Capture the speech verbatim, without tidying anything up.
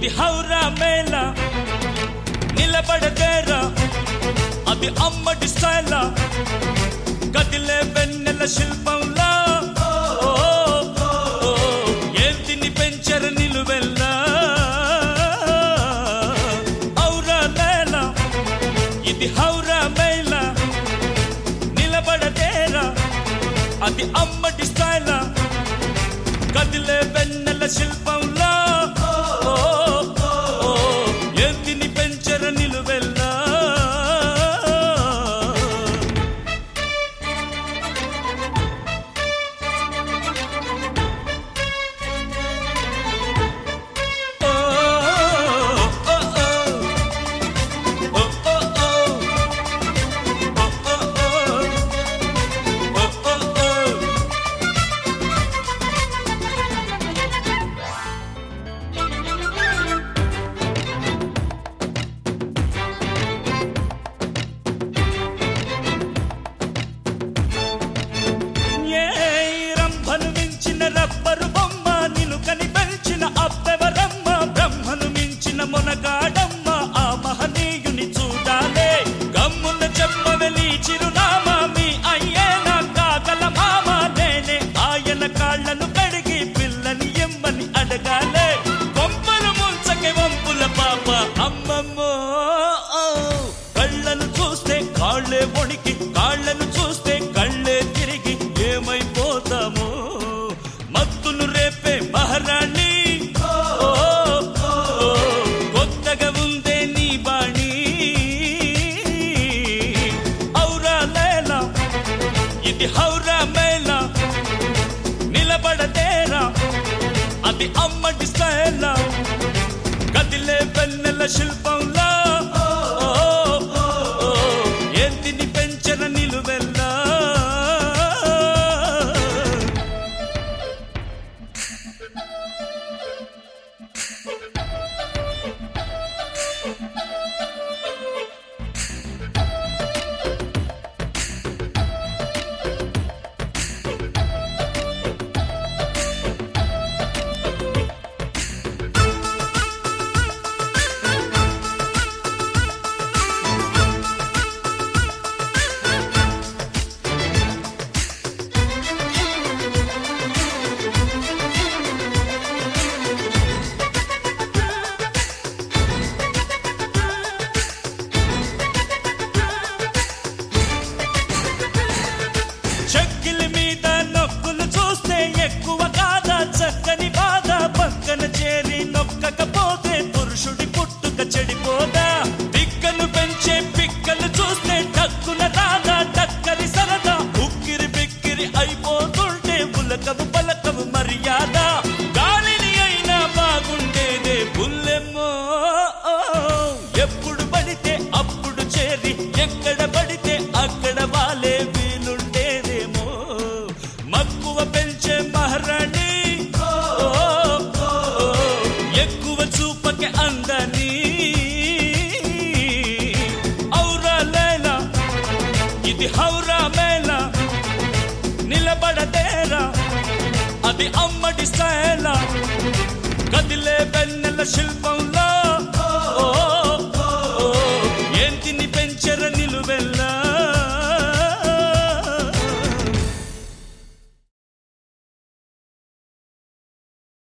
ఇది హౌరా మేళ నిలబడదేరా అది అమ్మడి స్టైల్ కదిలే వెన్నెల శిల్పంలా ఏంటిని పెంచర నిలువెల్లా హౌరా మేళ ఇది హౌరా మేళ నిలబడదేరా అది అమ్మడి స్టైల్ కదిలే వెన్నెల శిల్పంలా ఏంటిని పెంచర నిలువెల్లా రబ్బరు బొమ్మ నిన్ను కని పెంచిన అబ్బెవరమ్మ బ్రహ్మను మించిన మొనగాడమ్మ ఆ మహనీయుని చూడాలే గమ్మున చెప్పవెలి చిరునామా మీ అయ్యేనా కాగల మామ నేనే ఆయన కాళ్ళను కడిగి పిల్లని ఎమ్మని అడగాలే కొంపలు ముంచకే వంపుల పాప అమ్మమ్మో కళ్ళను చూస్తే కాళ్ళే వణికి కాళ్ళను చూస్తే కళ్ళే తిరిగి ఏమైపోతామో మత్తును రేపే మహారాణి కొత్తగా ఉందే నీ బాణి హౌరా మేళ ఇది హౌరా మేళ నిలబడదేరా అది అమ్మడి స్టైల్ కదిలే వెన్నెల శిల్పంలా ఏంటిని పెంచన నిలువెల్లా ఎక్కువ కాదా చక్కని బాధ పక్కన చేరి నొక్కకపోతే పురుషుడి పుట్టుక చెడిపోదా పిక్కను పెంచే పిక్కలు చూస్తే టక్కున రాదా టక్కరి సరదా ఉక్కిరి బిక్కిరి అయిపోతుంటే పులకవు పలకవు మర్యాద గాలిని అయినా బాగుండేదే బుల్లెమ్మో ఎప్పుడు పడితే అప్పుడు చేరి ఎక్కడ పడితే అక్కడ వాలే వీలుండేదేమో మక్కువ పెంచే మహారాణి ఎక్కువ చూపకే అందని హౌరా మేళ ఇది హౌరా మేళ నిలబడదేరా అది అమ్మడి స్టైల్ కదిలే వెన్నెల శిల్పంలో